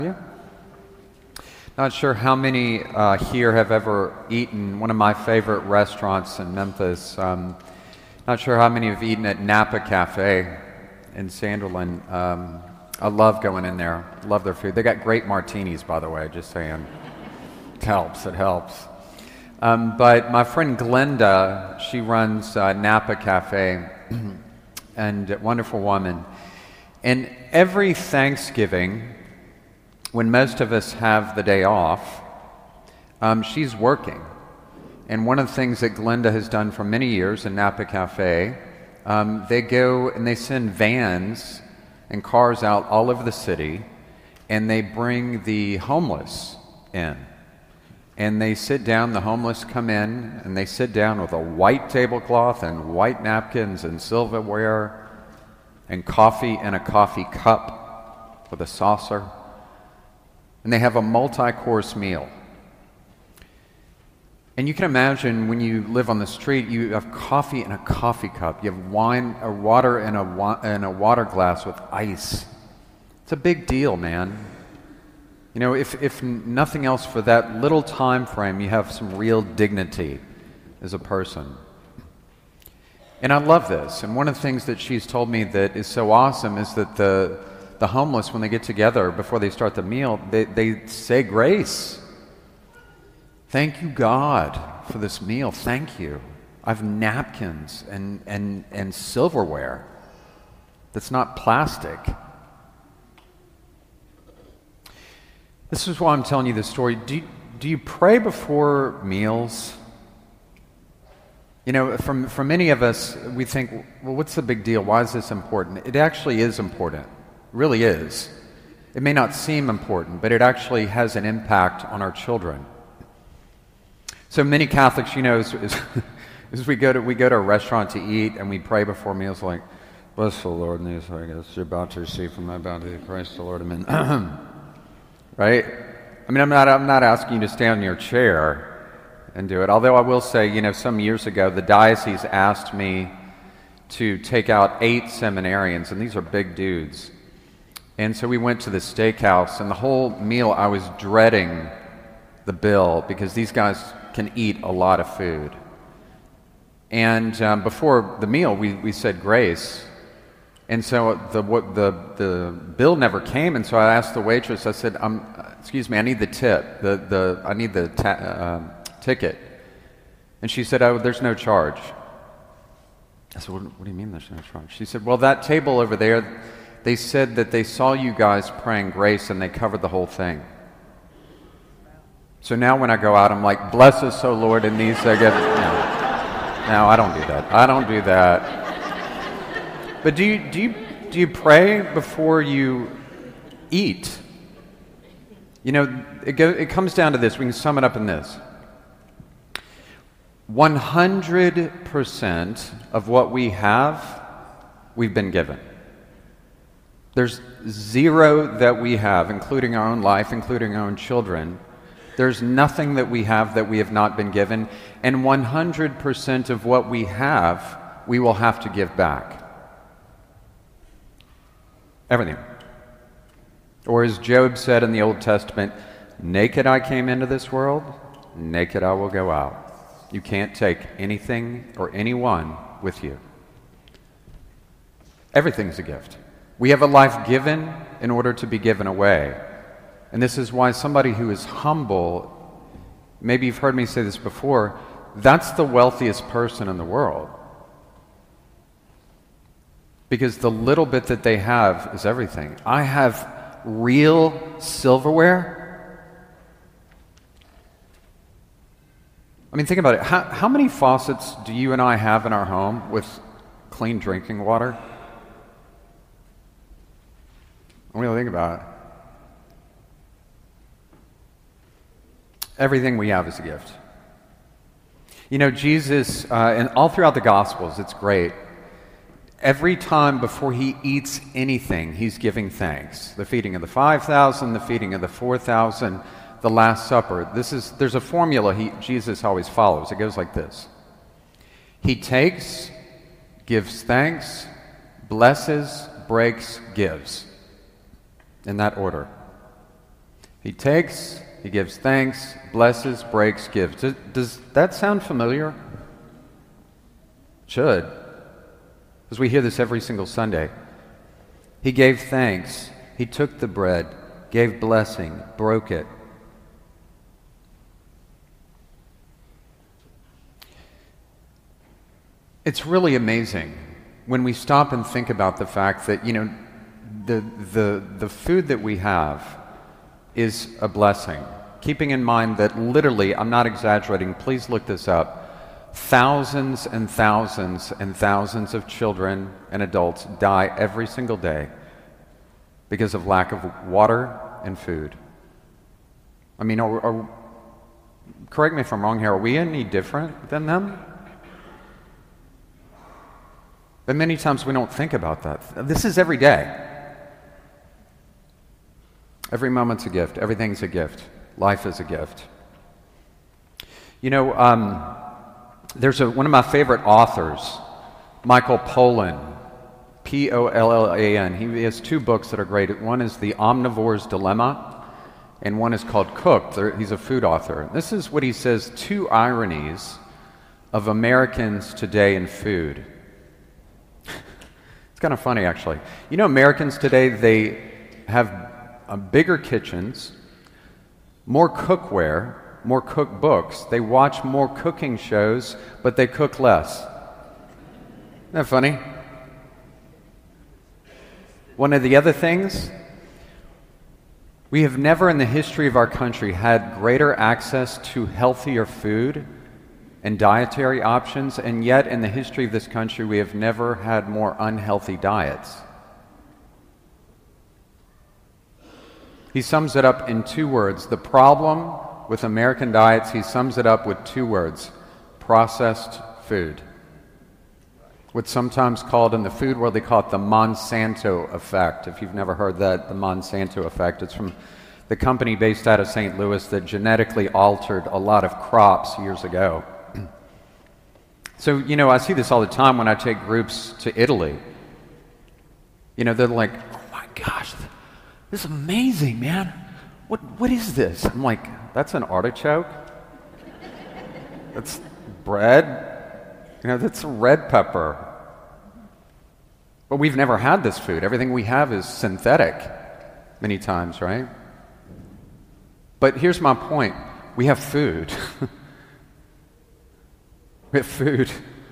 you? Not sure how many here have ever eaten one of my favorite restaurants in Memphis. Not sure how many have eaten at Napa Cafe in Sanderlin. I love going in there. Love their food. They got great martinis, by the way, just saying. It helps. But my friend Glenda, she runs Napa Cafe, and a wonderful woman. And every Thanksgiving, when most of us have the day off, she's working. And one of the things that Glenda has done for many years in Napa Cafe, they go and they send vans and cars out all over the city, and they bring the homeless in. And they sit down, the homeless come in, and they sit down with a white tablecloth and white napkins and silverware and coffee in a coffee cup with a saucer. And they have a multi-course meal. And you can imagine when you live on the street, you have coffee in a coffee cup. You have wine or water in a water glass with ice. It's a big deal, man. You know, if nothing else, for that little time frame, you have some real dignity as a person. And I love this. And one of the things that she's told me that is so awesome is that the homeless, when they get together before they start the meal, they say grace. Thank you, God, for this meal. Thank you. I have napkins and silverware that's not plastic. This is why I'm telling you this story. Do you pray before meals? You know, for many of us, we think, well, what's the big deal? Why is this important? It actually is important. Really is. It may not seem important, but it actually has an impact on our children. So many Catholics, you know, as we go to a restaurant to eat and we pray before meals, like, bless the Lord in these things you're about to receive from my bounty, Christ the Lord, amen. Right? I mean, I'm not asking you to stand in your chair and do it. Although I will say, you know, some years ago, the diocese asked me to take out 8 seminarians, and these are big dudes. And so we went to the steakhouse, and the whole meal I was dreading the bill because these guys can eat a lot of food. And before the meal, we said grace. And so the bill never came, and so I asked the waitress, I said, excuse me, I need the tip. I need the ticket. And she said, oh, there's no charge. I said, what do you mean there's no charge? She said, well, that table over there, they said that they saw you guys praying grace and they covered the whole thing. So now when I go out, I'm like, bless us, O Lord, in these I get. No, I don't do that. But do you pray before you eat? You know, it comes down to this. We can sum it up in this. 100% of what we have, we've been given. There's 0 that we have, including our own life, including our own children. There's nothing that we have not been given. And 100% of what we have, we will have to give back. Everything. Or as Job said in the Old Testament, naked I came into this world, naked I will go out. You can't take anything or anyone with you. Everything's a gift. We have a life given in order to be given away. And this is why somebody who is humble, maybe you've heard me say this before, that's the wealthiest person in the world. Because the little bit that they have is everything. I have real silverware. I mean, think about it. How many faucets do you and I have in our home with clean drinking water? What do you think about it? Everything we have is a gift. You know, Jesus, and all throughout the Gospels, it's great. Every time before he eats anything, he's giving thanks. The feeding of the 5,000, the feeding of the 4,000, the Last Supper. There's a formula Jesus always follows. It goes like this. He takes, gives thanks, blesses, breaks, gives. In that order. He takes, he gives thanks, blesses, breaks, gives. Does that sound familiar? Should, because we hear this every single Sunday. He gave thanks, he took the bread, gave blessing, broke it. It's really amazing when we stop and think about the fact that, the food that we have is a blessing. Keeping in mind that literally, I'm not exaggerating, please look this up, thousands and thousands and thousands of children and adults die every single day because of lack of water and food. I mean, correct me if I'm wrong here, are we any different than them? But many times we don't think about that. This is every day. Every moment's a gift. Everything's a gift. Life is a gift. There's one of my favorite authors, Michael Pollan, Pollan. He has two books that are great. One is The Omnivore's Dilemma, and one is called Cooked. He's a food author. This is what he says, 2 ironies of Americans today in food. It's kind of funny, actually. Americans today, they have bigger kitchens, more cookware, more cookbooks. They watch more cooking shows, but they cook less. Isn't that funny? One of the other things, we have never in the history of our country had greater access to healthier food and dietary options, and yet in the history of this country we have never had more unhealthy diets. He sums it up in 2 words. The problem with American diets, he sums it up with 2 words: processed food. What's sometimes called in the food world, they call it the Monsanto effect. If you've never heard that, the Monsanto effect, it's from the company based out of St. Louis that genetically altered a lot of crops years ago. So, I see this all the time when I take groups to Italy. They're like, oh my gosh, this is amazing, man. What is this? I'm like, that's an artichoke. That's bread. That's a red pepper. But we've never had this food. Everything we have is synthetic many times, right? But here's my point. We have food. We have food.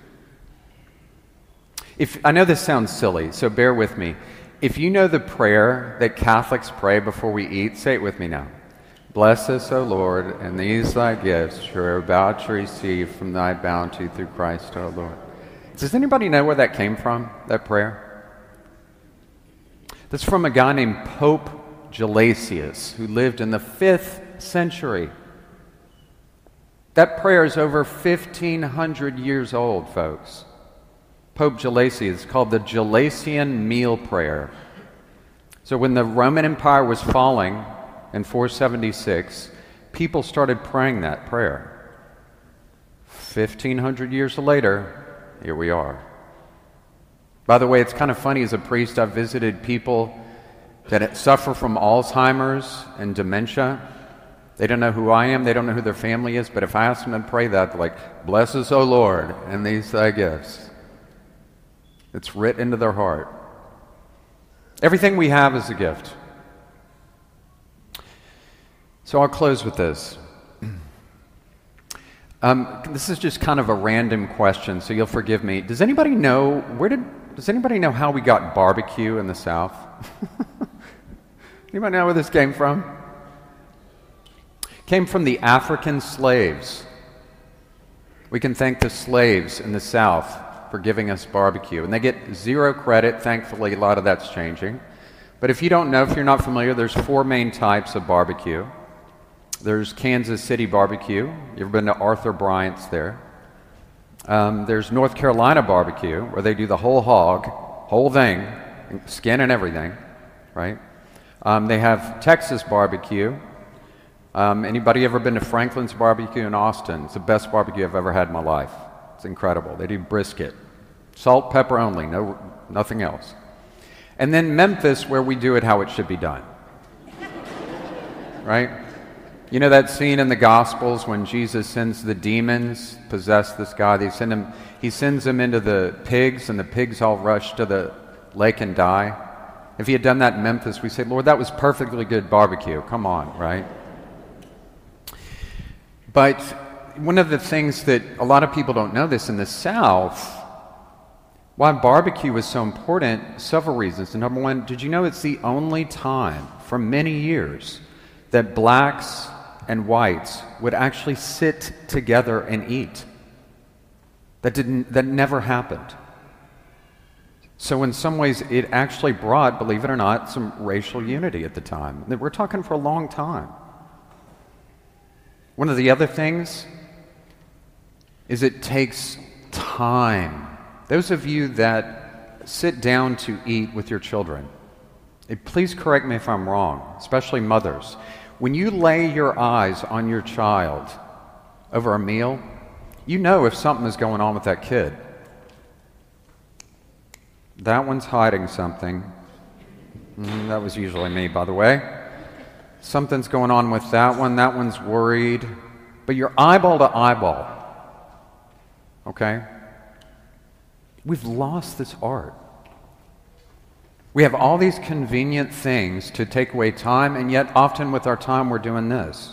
I know this sounds silly, so bear with me. If you know the prayer that Catholics pray before we eat, say it with me now. Bless us, O Lord, and these thy gifts which we are about to receive from thy bounty through Christ our Lord. Does anybody know where that came from, that prayer? That's from a guy named Pope Gelasius, who lived in the 5th century. That prayer is over 1,500 years old, folks. Pope Gelasius is called the Gelasian Meal Prayer. So when the Roman Empire was falling in 476, people started praying that prayer. 1,500 years later, here we are. By the way, it's kind of funny, as a priest, I've visited people that suffer from Alzheimer's and dementia. They don't know who I am, they don't know who their family is, but if I ask them to pray that, they're like, bless us, O Lord, and these thy gifts. It's writ into their heart. Everything we have is a gift. So I'll close with this. This is just kind of a random question, so you'll forgive me. Does anybody know how we got barbecue in the South? Anybody know where this came from? Came from the African slaves. We can thank the slaves in the South for giving us barbecue. And they get 0 credit. Thankfully, a lot of that's changing. But if you don't know, if you're not familiar, there's 4 main types of barbecue. There's Kansas City barbecue. You ever been to Arthur Bryant's there? There's North Carolina barbecue, where they do the whole hog, whole thing, skin and everything, right? They have Texas barbecue. Anybody ever been to Franklin's Barbecue in Austin? It's the best barbecue I've ever had in my life. It's incredible. They do brisket. Salt, pepper only, nothing else. And then Memphis, where we do it how it should be done. right? You know that scene in the Gospels when Jesus sends the demons possess this guy? He sends them into the pigs, and the pigs all rush to the lake and die. If he had done that in Memphis, we say, Lord, that was perfectly good barbecue. Come on, right? But one of the things that a lot of people don't know this in the South, why barbecue is so important, several reasons. And number one, did you know it's the only time for many years that blacks and whites would actually sit together and eat? That never happened. So in some ways, it actually brought, believe it or not, some racial unity at the time. We're talking for a long time. One of the other things is it takes time. Those of you that sit down to eat with your children, please correct me if I'm wrong, especially mothers. When you lay your eyes on your child over a meal, you know if something is going on with that kid. That one's hiding something. That was usually me, by the way. Something's going on with that one. That one's worried. But you're eyeball to eyeball. Okay? We've lost this art. We have all these convenient things to take away time, and yet often with our time we're doing this.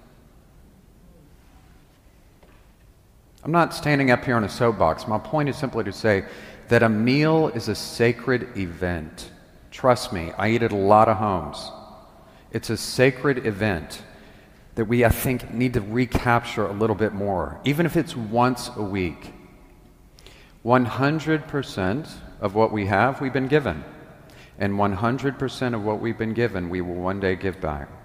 I'm not standing up here on a soapbox. My point is simply to say that a meal is a sacred event. Trust me, I eat at a lot of homes. It's a sacred event that we, I think, need to recapture a little bit more, even if it's once a week. 100% of what we have, we've been given. And 100% of what we've been given, we will one day give back.